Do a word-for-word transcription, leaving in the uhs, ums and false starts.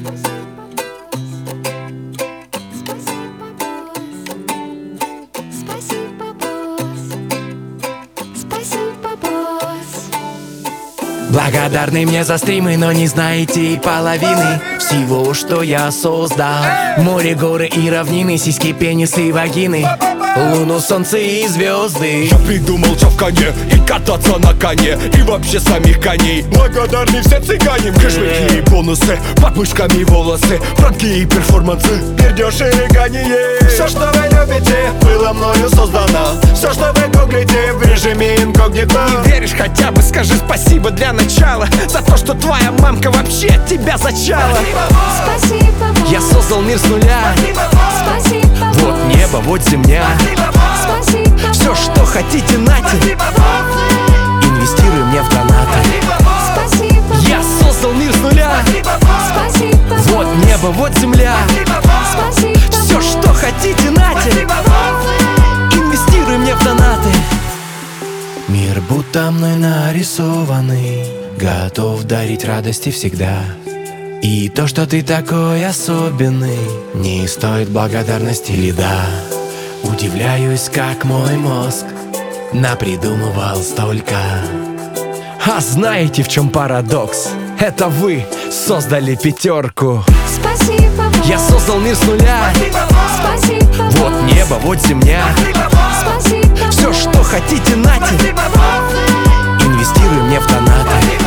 Благодарны мне за стримы, но не знаете и половины всего, что я создал. Море, горы и равнины, сиськи, пенисы и вагины, луну, солнце и звезды. Я придумал чавканье и кататься на коне, и вообще самих коней. Благодарны все цыгане. Кэшбэки и бонусы, под мышками волосы, пранки и перформансы, пердеж и рыганье. Все, что вы любите, было мною создано. Все, что вы гуглите, в режиме инкогнито. Не веришь, хотя бы скажи спасибо для начала за то, что твоя мамка вообще тебя зачала. Спасибо, Я создал мир с нуля. спасибо, Вот небо, вот земля. спасибо, Все, что хотите, нате. Инвестируй мне в донаты. спасибо, Я создал мир с нуля. спасибо, Вот небо, вот земля. спасибо, Все, что хотите, нате. Инвестируй мне в донаты. Мир будто мной нарисованный, готов дарить радости всегда. И то, что ты такой особенный, не стоит благодарности льда. Удивляюсь, как мой мозг напридумывал столько. А знаете, в чем парадокс? Это вы создали пятерку. спасибо, Я создал мир с нуля. спасибо, Вот небо, вот земля. спасибо, Все, что хотите, нате. Инвестируй мне в донаты.